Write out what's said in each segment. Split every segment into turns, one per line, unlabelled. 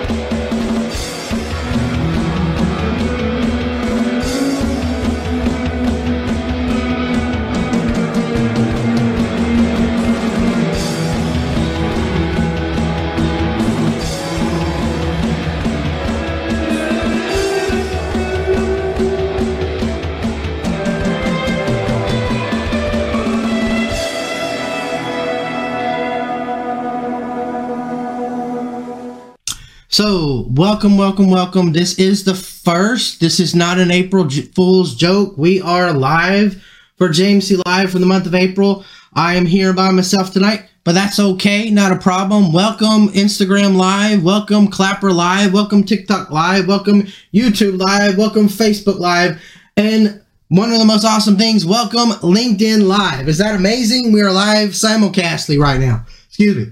So, welcome. This is the first. This is not an April Fool's joke. We are live for JMC Live for the month of April. I am here by myself tonight, but that's okay. Not a problem. Welcome Instagram Live. Welcome Clapper Live. Welcome TikTok Live. Welcome YouTube Live. Welcome Facebook Live. And one of the most awesome things, welcome LinkedIn Live. Is that amazing? We are live simulcastly right now. Excuse me.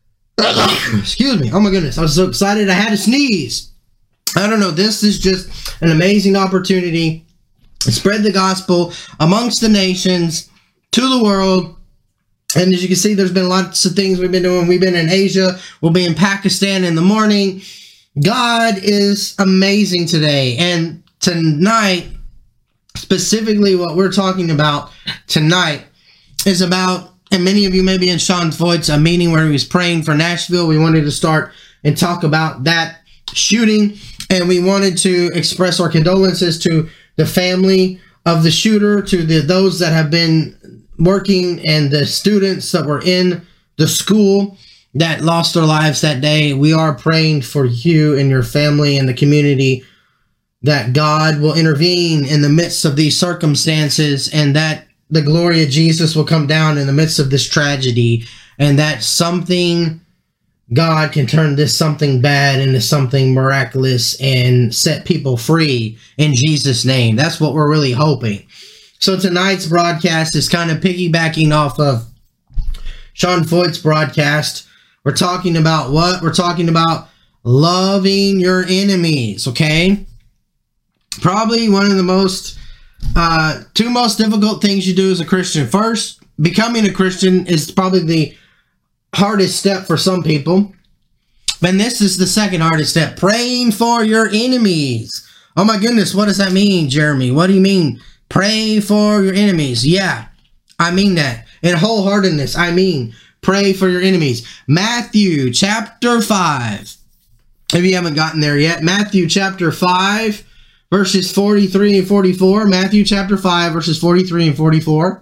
Oh my goodness, I was so excited I had to sneeze. I don't know, this is just an amazing opportunity to spread the gospel amongst the nations, to the world. And as you can see, there's been lots of things we've been doing. We've been in Asia, we'll be in Pakistan in the morning. God is amazing today. And tonight, specifically what we're talking about tonight is about, and many of you may be in Sean Voigt's meeting where he was praying for Nashville. We wanted to start and talk about that shooting, and we wanted to express our condolences to the family of the shooter, to those that have been working, and the students that were in the school that lost their lives that day. We are praying for you and your family and the community, that God will intervene in the midst of these circumstances, and that the glory of Jesus will come down in the midst of this tragedy, and that God can turn this something bad into something miraculous and set people free in Jesus' name. That's what we're really hoping. So tonight's broadcast is kind of piggybacking off of Sean Voigt's broadcast. We're talking about what? We're talking about loving your enemies, okay? Probably one of the two most difficult things you do as a Christian. First, becoming a Christian is probably the hardest step for some people. And this is the second hardest step. Praying for your enemies. Oh my goodness, what does that mean, Jeremy? What do you mean? Pray for your enemies. Yeah, I mean that. In wholeheartedness, I mean, pray for your enemies. Matthew chapter 5. If you haven't gotten there yet, Matthew chapter 5. Verses 43 and 44. Matthew chapter 5, verses 43 and 44.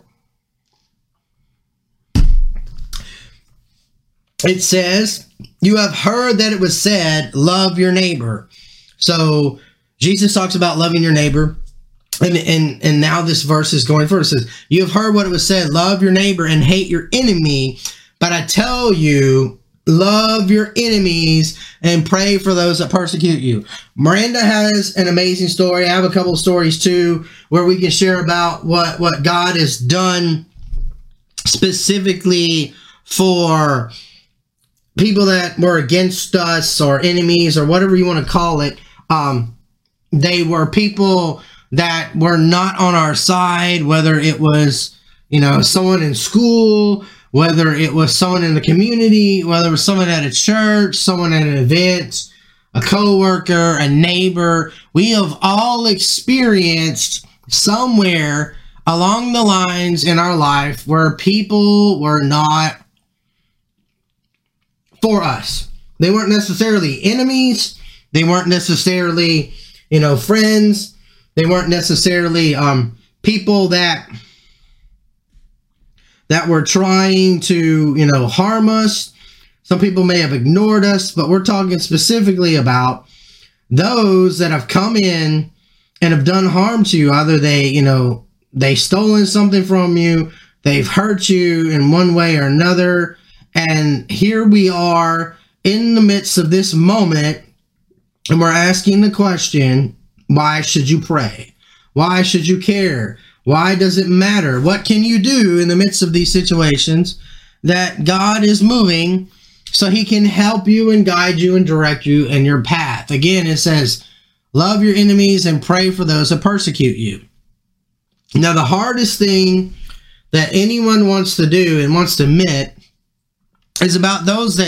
It says, you have heard that it was said, love your neighbor. So Jesus talks about loving your neighbor. And now this verse is going forward. It says, you have heard what it was said, love your neighbor and hate your enemy. But I tell you, love your enemies and pray for those that persecute you. Miranda has an amazing story. I have a couple of stories too, where we can share about what God has done specifically for people that were against us or enemies or whatever you want to call it. They were people that were not on our side, whether it was, someone in school, whether it was someone in the community, whether it was someone at a church, someone at an event, a coworker, a neighbor. We have all experienced somewhere along the lines in our life where people were not for us. They weren't necessarily enemies. They weren't necessarily, friends. They weren't necessarily people that were trying to, harm us. Some people may have ignored us, but we're talking specifically about those that have come in and have done harm to you. Either they've stolen something from you, they've hurt you in one way or another. And here we are in the midst of this moment, and we're asking the question, why should you pray? Why should you care? Why does it matter? What can you do in the midst of these situations that God is moving so he can help you and guide you and direct you in your path? Again, it says, love your enemies and pray for those that persecute you. Now, the hardest thing that anyone wants to do and wants to admit is about those that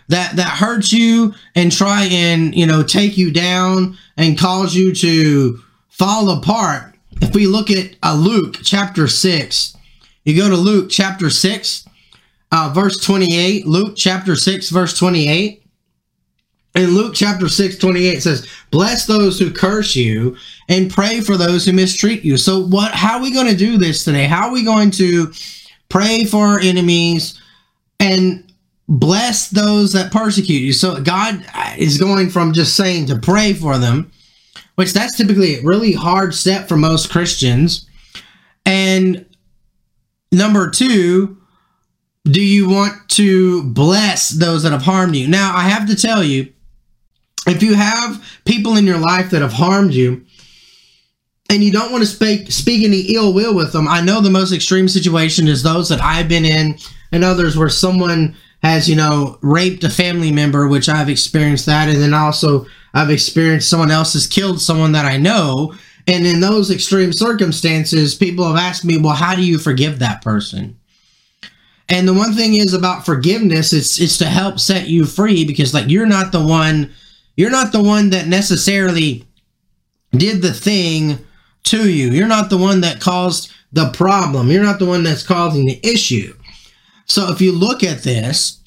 that hurt you and try and, take you down and cause you to fall apart. If we look at Luke chapter 6, you go to Luke chapter 6, verse 28, Luke chapter 6, verse 28. In Luke chapter 6, 28 says, bless those who curse you and pray for those who mistreat you. So how are we going to do this today? How are we going to pray for our enemies and bless those that persecute you? So God is going from just saying to pray for them, which that's typically a really hard step for most Christians. And number two, do you want to bless those that have harmed you? Now, I have to tell you, if you have people in your life that have harmed you and you don't want to speak any ill will with them, I know the most extreme situation is those that I've been in and others where someone has, raped a family member, which I've experienced that. And then also I've experienced someone else has killed someone that I know. And in those extreme circumstances, people have asked me, well, how do you forgive that person? And the one thing is about forgiveness, it's to help set you free, because you're not the one that necessarily did the thing to you. You're not the one that caused the problem. You're not the one that's causing the issue. So if you look at this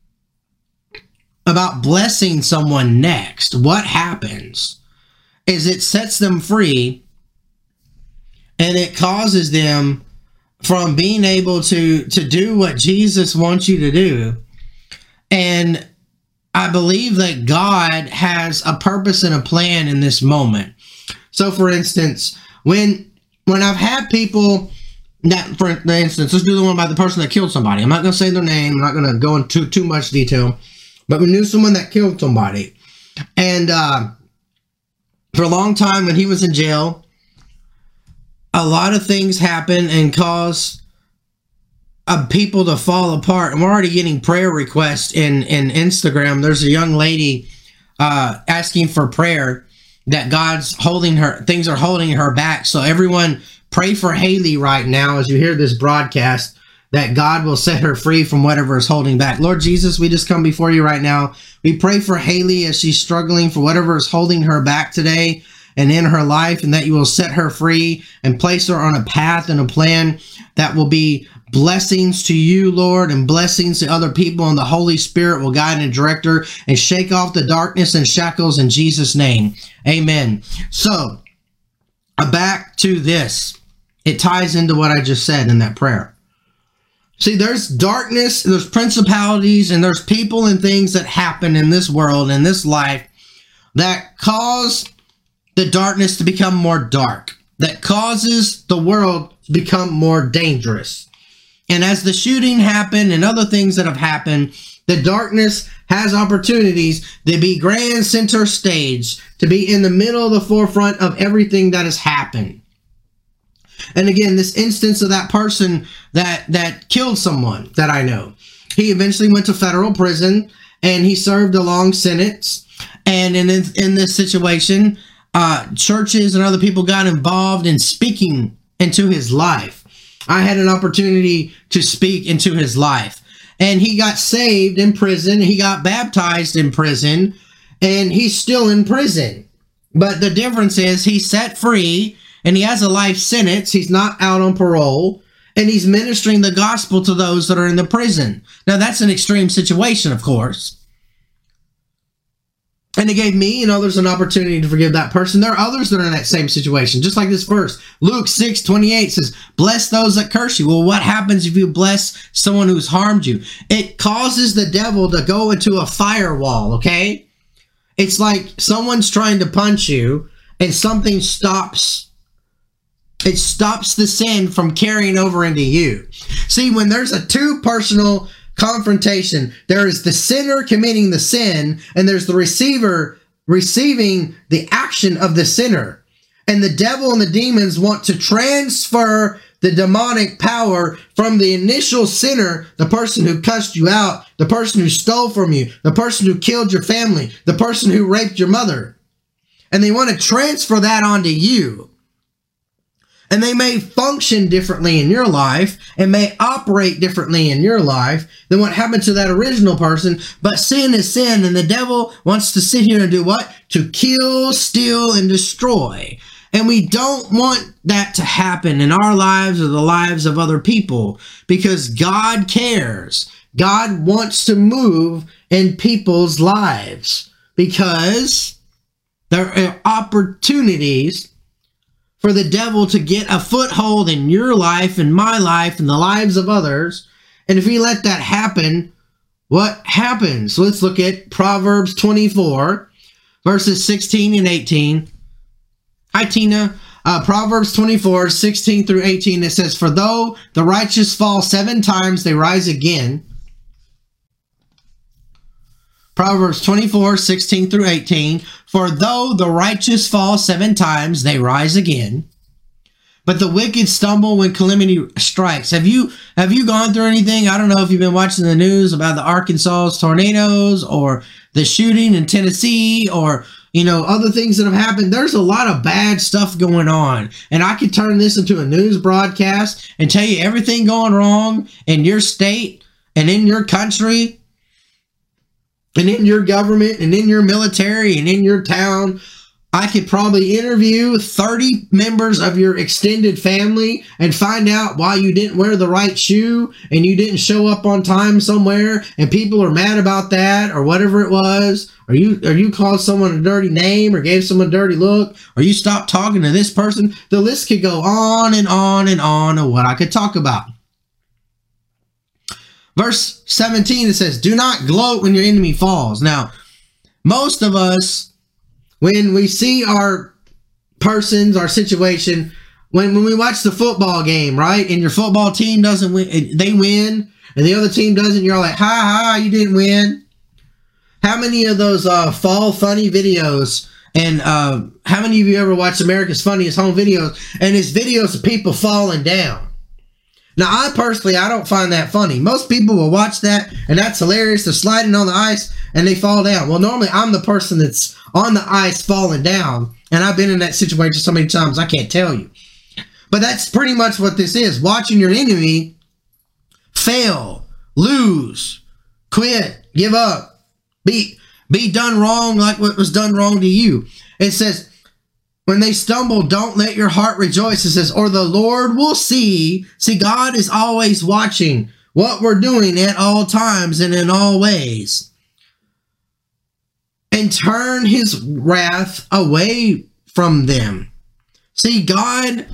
about blessing someone next, what happens is it sets them free and it causes them from being able to do what Jesus wants you to do. And I believe that God has a purpose and a plan in this moment. So for instance, when I've had people that, for instance, let's do the one by the person that killed somebody. I'm not going to say their name. I'm not going to go into too much detail, but we knew someone that killed somebody. And for a long time when he was in jail, a lot of things happen and cause people to fall apart. And we're already getting prayer requests in Instagram. There's a young lady asking for prayer that God's holding her, things are holding her back. So everyone pray for Haley right now as you hear this broadcast, that God will set her free from whatever is holding back. Lord Jesus, we just come before you right now. We pray for Haley as she's struggling for whatever is holding her back today and in her life, and that you will set her free and place her on a path and a plan that will be blessings to you, Lord, and blessings to other people, and the Holy Spirit will guide and direct her and shake off the darkness and shackles in Jesus' name. Amen. So, back to this. It ties into what I just said in that prayer. See, there's darkness, there's principalities, and there's people and things that happen in this world, in this life, that cause the darkness to become more dark, that causes the world to become more dangerous. And as the shooting happened and other things that have happened, the darkness has opportunities to be grand center stage, to be in the middle of the forefront of everything that has happened. And again, this instance of that person that killed someone that I know, he eventually went to federal prison and he served a long sentence. And in this situation, churches and other people got involved in speaking into his life. I had an opportunity to speak into his life, and he got saved in prison. He got baptized in prison, and he's still in prison. But the difference is he's set free and he has a life sentence. He's not out on parole, and he's ministering the gospel to those that are in the prison. Now, that's an extreme situation, of course. And it gave me and others an opportunity to forgive that person. There are others that are in that same situation, just like this verse. Luke 6:28 says, bless those that curse you. Well, what happens if you bless someone who's harmed you? It causes the devil to go into a firewall, okay? It's like someone's trying to punch you and something stops. It stops the sin from carrying over into you. See, when there's a two-personal confrontation, there is the sinner committing the sin, and there's the receiver receiving the action of the sinner. And the devil and the demons want to transfer the demonic power from the initial sinner, the person who cussed you out, the person who stole from you, the person who killed your family, the person who raped your mother. And they want to transfer that onto you. And they may function differently in your life and may operate differently in your life than what happened to that original person. But sin is sin, and the devil wants to sit here and do what? To kill, steal, and destroy. And we don't want that to happen in our lives or the lives of other people, because God cares. God wants to move in people's lives, because there are opportunities for the devil to get a foothold in your life and my life and the lives of others. And if we let that happen, what happens? Let's look at Proverbs 24, verses 16 and 18. Hi, Tina. Proverbs 24, 16 through 18, it says, "For though the righteous fall 7 times, they rise again." Proverbs 24, 16 through 18. "For though the righteous fall 7 times, they rise again. But the wicked stumble when calamity strikes." Have you gone through anything? I don't know if you've been watching the news about the Arkansas tornadoes or the shooting in Tennessee or, other things that have happened. There's a lot of bad stuff going on. And I could turn this into a news broadcast and tell you everything going wrong in your state and in your country and in your government and in your military and in your town. I could probably interview 30 members of your extended family and find out why you didn't wear the right shoe and you didn't show up on time somewhere and people are mad about that or whatever it was. Or you called someone a dirty name or gave someone a dirty look, or you stopped talking to this person. The list could go on and on and on of what I could talk about. Verse 17, it says, "Do not gloat when your enemy falls." Now, most of us, when we see our persons, our situation, when we watch the football game, right, and your football team doesn't win, they win, and the other team doesn't, you're like, ha, you didn't win. How many of those fall funny videos, and how many of you ever watched America's Funniest Home Videos, and it's videos of people falling down? Now, I don't find that funny. Most people will watch that, and that's hilarious. They're sliding on the ice, and they fall down. Well, normally, I'm the person that's on the ice falling down, and I've been in that situation so many times, I can't tell you. But that's pretty much what this is. Watching your enemy fail, lose, quit, give up, be done wrong like what was done wrong to you. It says, when they stumble, don't let your heart rejoice. It says, or the Lord will see. See, God is always watching what we're doing at all times and in all ways, and turn his wrath away from them. See, God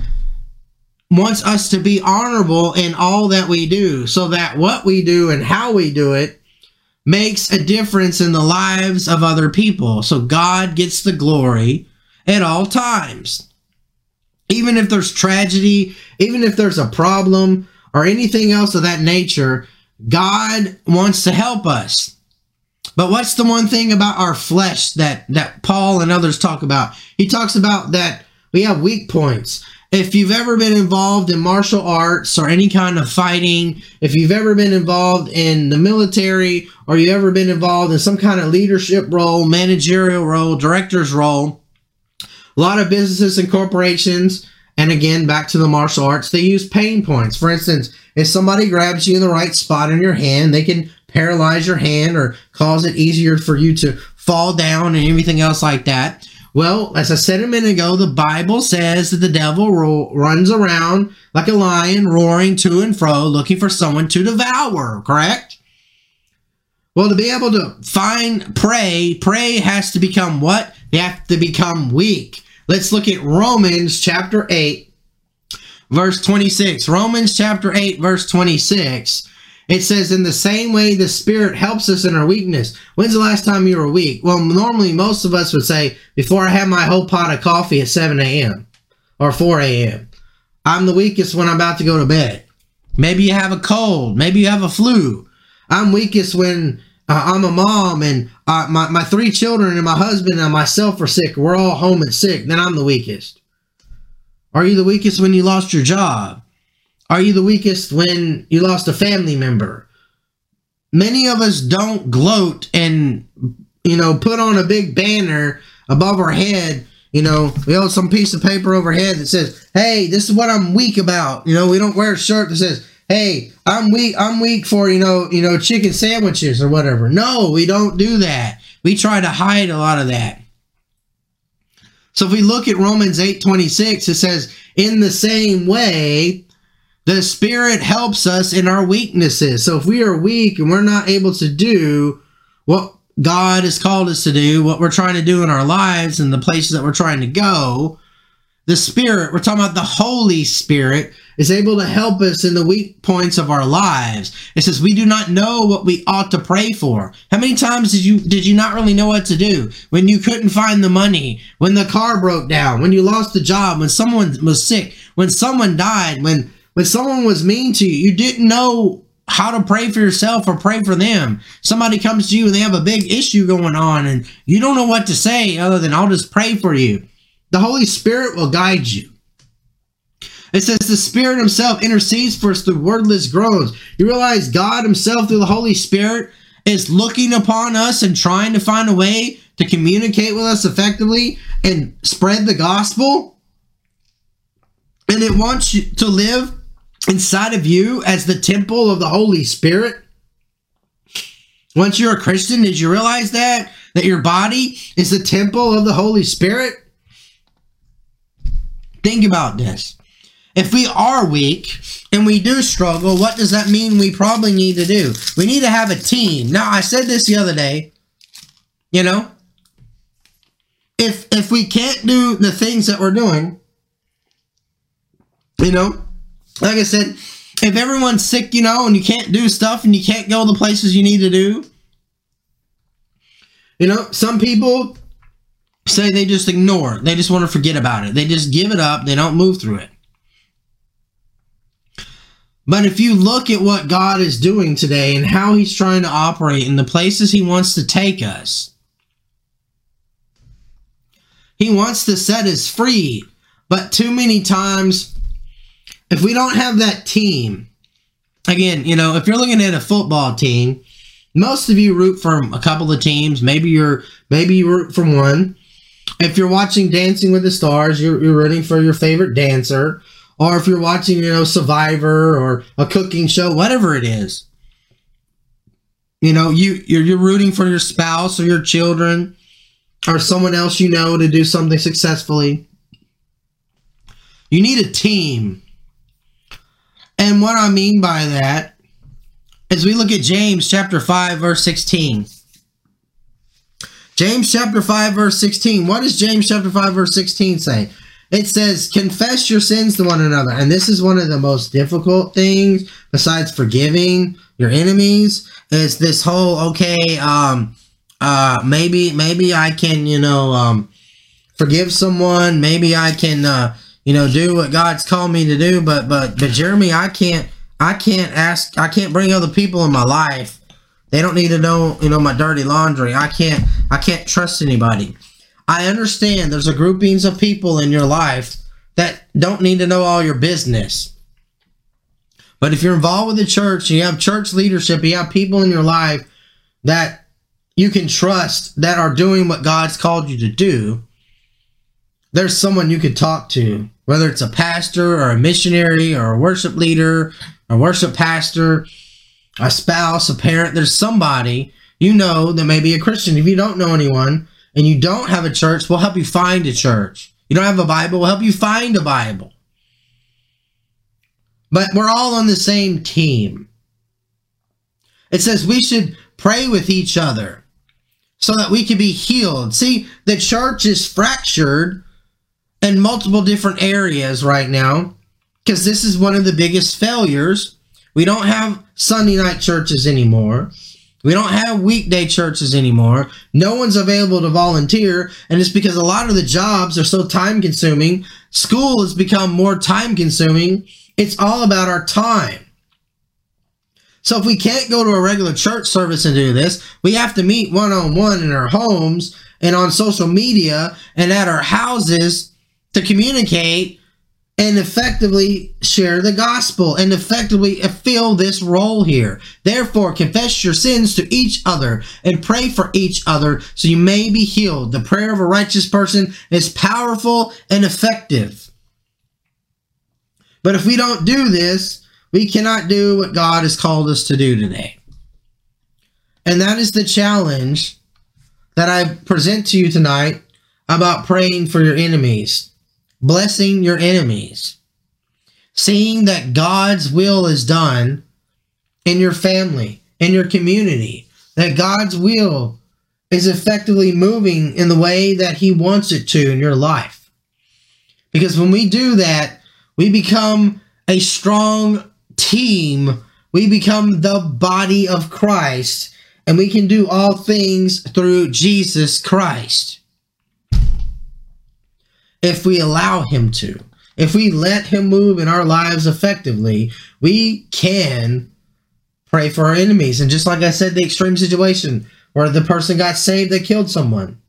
wants us to be honorable in all that we do, so that what we do and how we do it makes a difference in the lives of other people. So God gets the glory at all times. Even if there's tragedy, even if there's a problem or anything else of that nature, God wants to help us. But what's the one thing about our flesh that Paul and others talk about? He talks about that we have weak points. If you've ever been involved in martial arts or any kind of fighting, if you've ever been involved in the military, or you've ever been involved in some kind of leadership role, managerial role, director's role, a lot of businesses and corporations, and again, back to the martial arts, they use pain points. For instance, if somebody grabs you in the right spot in your hand, they can paralyze your hand or cause it easier for you to fall down and everything else like that. Well, as I said a minute ago, the Bible says that the devil runs around like a lion, roaring to and fro, looking for someone to devour, correct? Well, to be able to find prey has to become what? They have to become weak. Let's look at Romans chapter 8, verse 26. Romans chapter 8, verse 26. It says, in the same way, the Spirit helps us in our weakness. When's the last time you were weak? Well, normally most of us would say, before I have my whole pot of coffee at 7 a.m. or 4 a.m. I'm the weakest when I'm about to go to bed. Maybe you have a cold. Maybe you have a flu. I'm weakest when I'm a mom and my 3 children and my husband and myself are sick. We're all home and sick. Then I'm the weakest. Are you the weakest when you lost your job? Are you the weakest when you lost a family member? Many of us don't gloat and, put on a big banner above our head we hold some piece of paper overhead that says, hey, this is what I'm weak about. We don't wear a shirt that says, hey, I'm weak for, chicken sandwiches or whatever. No, we don't do that. We try to hide a lot of that. So if we look at Romans 8:26, it says, in the same way, the Spirit helps us in our weaknesses. So if we are weak and we're not able to do what God has called us to do, what we're trying to do in our lives and the places that we're trying to go, the Spirit, we're talking about the Holy Spirit, is able to help us in the weak points of our lives. It says we do not know what we ought to pray for. How many times did you not really know what to do? When you couldn't find the money, when the car broke down, when you lost the job, when someone was sick, when someone died, when someone was mean to you, you didn't know how to pray for yourself or pray for them. Somebody comes to you and they have a big issue going on and you don't know what to say other than I'll just pray for you. The Holy Spirit will guide you. It says the Spirit himself intercedes for us through wordless groans. You realize God himself through the Holy Spirit is looking upon us and trying to find a way to communicate with us effectively and spread the gospel? And it wants you to live inside of you as the temple of the Holy Spirit. Once you're a Christian, did you realize that your body is the temple of the Holy Spirit? Think about this. If we are weak and we do struggle, what does that mean we probably need to do? We need to have a team. Now, I said this the other day, if we can't do the things that we're doing, like I said, if everyone's sick, and you can't do stuff and you can't go the places you need to do, some people say they just ignore it. They just want to forget about it. They just give it up. They don't move through it. But if you look at what God is doing today and how he's trying to operate in the places he wants to take us, he wants to set us free. But too many times, if we don't have that team, again, if you're looking at a football team, most of you root for a couple of teams. Maybe you root for one. If you're watching Dancing with the Stars, you're rooting for your favorite dancer. Or if you're watching, Survivor or a cooking show, whatever it is, you're rooting for your spouse or your children or someone else to do something successfully. You need a team. And what I mean by that is we look at James chapter 5, verse 16. James chapter 5, verse 16. What does James chapter 5, verse 16 say? It says, confess your sins to one another. And this is one of the most difficult things, besides forgiving your enemies, is this whole, maybe I can, forgive someone. Maybe I can, do what God's called me to do. But Jeremy, I can't bring other people in my life. They don't need to know, my dirty laundry. I can't trust anybody. I understand there's a groupings of people in your life that don't need to know all your business. But if you're involved with the church, you have church leadership, you have people in your life that you can trust that are doing what God's called you to do, there's someone you could talk to, whether it's a pastor or a missionary or a worship leader, a worship pastor, a spouse, a parent. There's somebody that may be a Christian. If you don't know anyone, and you don't have a church, we'll help you find a church. You don't have a Bible, we'll help you find a Bible. But we're all on the same team. It says we should pray with each other so that we can be healed. See, the church is fractured in multiple different areas right now because this is one of the biggest failures. We don't have Sunday night churches anymore. We don't have weekday churches anymore. No one's available to volunteer, and it's because a lot of the jobs are so time-consuming. School has become more time-consuming. It's all about our time. So if we can't go to a regular church service and do this, we have to meet one-on-one in our homes and on social media and at our houses to communicate and effectively share the gospel and effectively fill this role here. Therefore, confess your sins to each other and pray for each other so you may be healed. The prayer of a righteous person is powerful and effective. But if we don't do this, we cannot do what God has called us to do today. And that is the challenge that I present to you tonight about praying for your enemies. Blessing your enemies. Seeing that God's will is done in your family, in your community. That God's will is effectively moving in the way that He wants it to in your life. Because when we do that, we become a strong team. We become the body of Christ. And we can do all things through Jesus Christ. If we allow Him to. If we let Him move in our lives effectively, we can pray for our enemies. And just like I said, the extreme situation where the person got saved, they killed someone.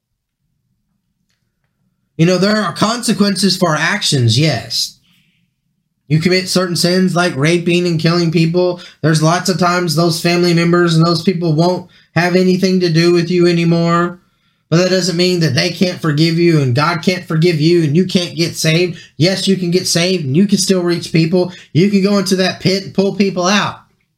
You know, there are consequences for our actions, yes. You commit certain sins like raping and killing people. There's lots of times those family members and those people won't have anything to do with you anymore. But that doesn't mean that they can't forgive you and God can't forgive you and you can't get saved. Yes, you can get saved and you can still reach people. You can go into that pit and pull people out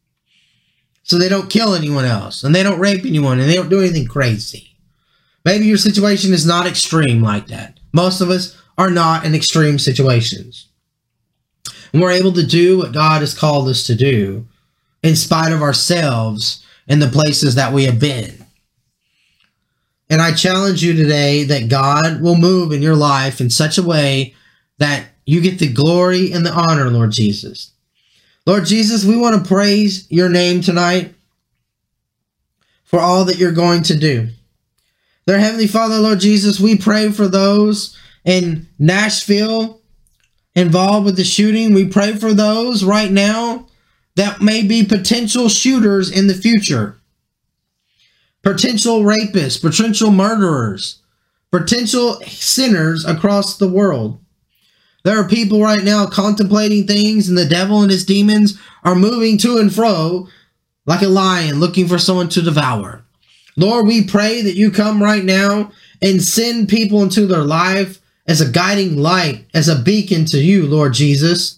so they don't kill anyone else and they don't rape anyone and they don't do anything crazy. Maybe your situation is not extreme like that. Most of us are not in extreme situations. And we're able to do what God has called us to do in spite of ourselves and the places that we have been. And I challenge you today that God will move in your life in such a way that you get the glory and the honor, Lord Jesus. Lord Jesus, we want to praise your name tonight for all that you're going to do. Dear Heavenly Father, Lord Jesus, we pray for those in Nashville involved with the shooting. We pray for those right now that may be potential shooters in the future. Potential rapists, potential murderers, potential sinners across the world. There are people right now contemplating things, and the devil and his demons are moving to and fro like a lion looking for someone to devour. Lord, we pray that you come right now and send people into their life as a guiding light, as a beacon to you, Lord Jesus.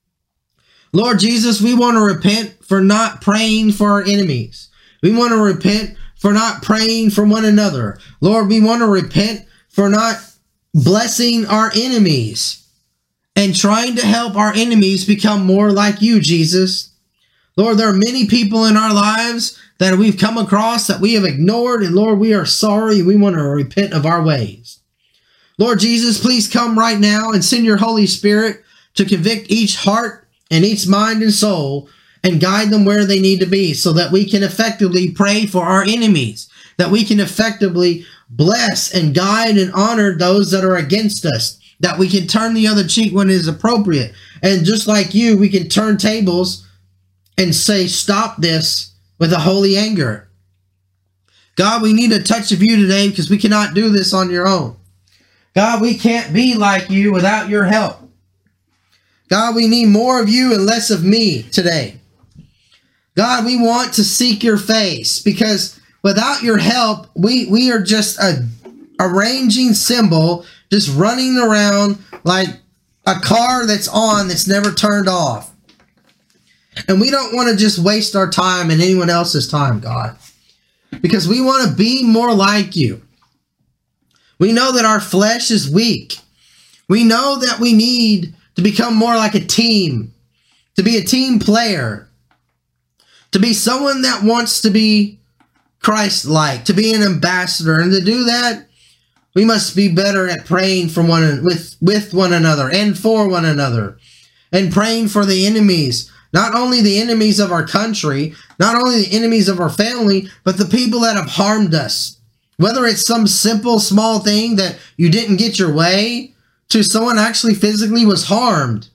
Lord Jesus, we want to repent for not praying for our enemies. We want to repent for not praying for one another. Lord, we want to repent for not blessing our enemies and trying to help our enemies become more like you, Jesus. Lord, there are many people in our lives that we've come across that we have ignored, and Lord, we are sorry. We want to repent of our ways. Lord Jesus, please come right now and send your Holy Spirit to convict each heart and each mind and soul and guide them where they need to be so that we can effectively pray for our enemies, that we can effectively bless and guide and honor those that are against us, that we can turn the other cheek when it is appropriate. And just like you, we can turn tables and say, stop this with a holy anger. God, we need a touch of you today because we cannot do this on your own. God, we can't be like you without your help. God, we need more of you and less of me today. God, we want to seek your face because without your help, we are just a arranging symbol, just running around like a car that's on that's never turned off. And we don't want to just waste our time and anyone else's time, God, because we want to be more like you. We know that our flesh is weak. We know that we need to become more like a team, to be a team player, to be someone that wants to be Christ-like, to be an ambassador. And to do that, we must be better at praying for with one another and for one another, and praying for the enemies, not only the enemies of our country, not only the enemies of our family, but the people that have harmed us. Whether it's some simple, small thing that you didn't get your way, to someone actually physically was harmed.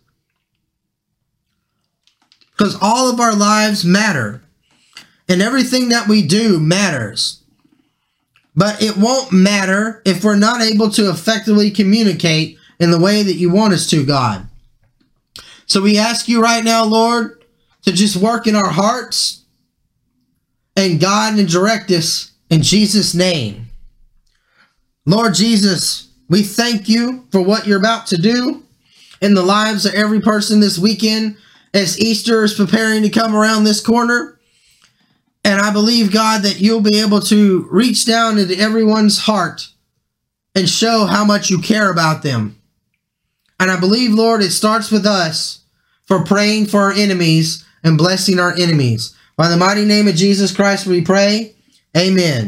Because all of our lives matter. And everything that we do matters. But it won't matter if we're not able to effectively communicate in the way that you want us to, God. So we ask you right now, Lord, to just work in our hearts and guide and direct us in Jesus' name. Lord Jesus, we thank you for what you're about to do in the lives of every person this weekend as Easter is preparing to come around this corner. And I believe, God, that you'll be able to reach down into everyone's heart and show how much you care about them. And I believe, Lord, it starts with us for praying for our enemies and blessing our enemies. By the mighty name of Jesus Christ we pray. Amen.